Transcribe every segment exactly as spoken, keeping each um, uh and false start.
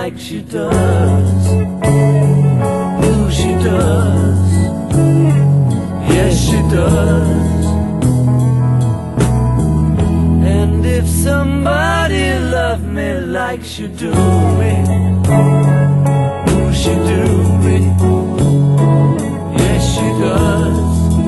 like she does. Ooh, she does. Yes, she does. And if somebody loved me like she do me, ooh, she do me. Yes, she does.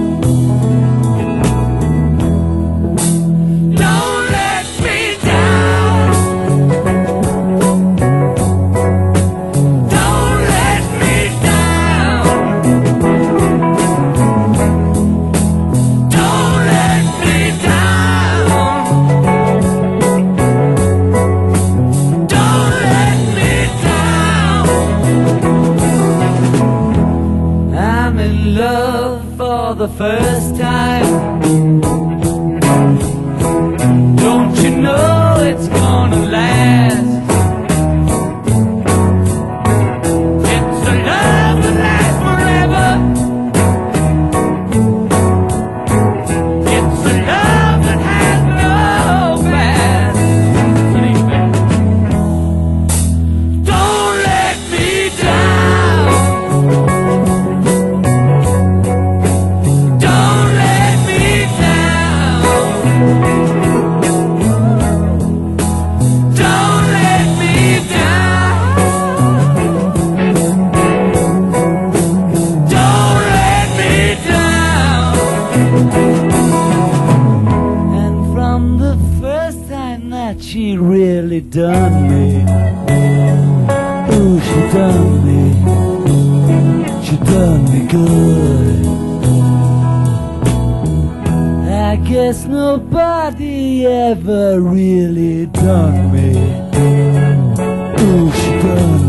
For the first time, don't you know it's gonna last? It's a love that lasts forever. It's a love that has no past. Don't let me down. And from the first time that she really done me, ooh, she done me, she done me good. I guess nobody ever really done me, ooh, she done me.